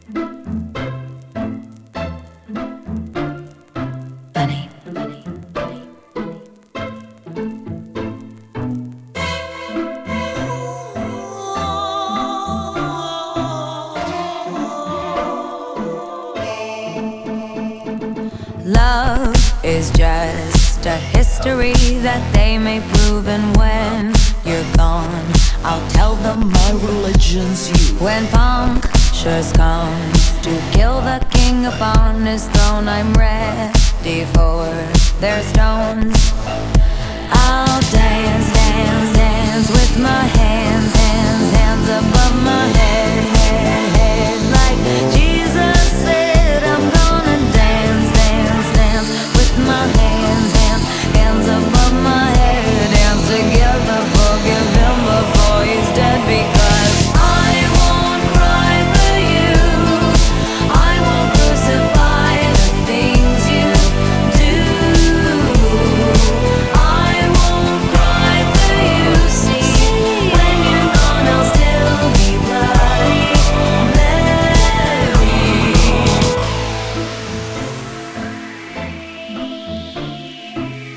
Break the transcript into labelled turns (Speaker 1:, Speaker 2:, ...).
Speaker 1: Bunny. Love is just a history that they may prove, and when you're gone, I'll tell them my religion's you. When punctures come to kill the king upon his throne, I'm ready for their stones. I'll dance, dance, dance with my hands above my head.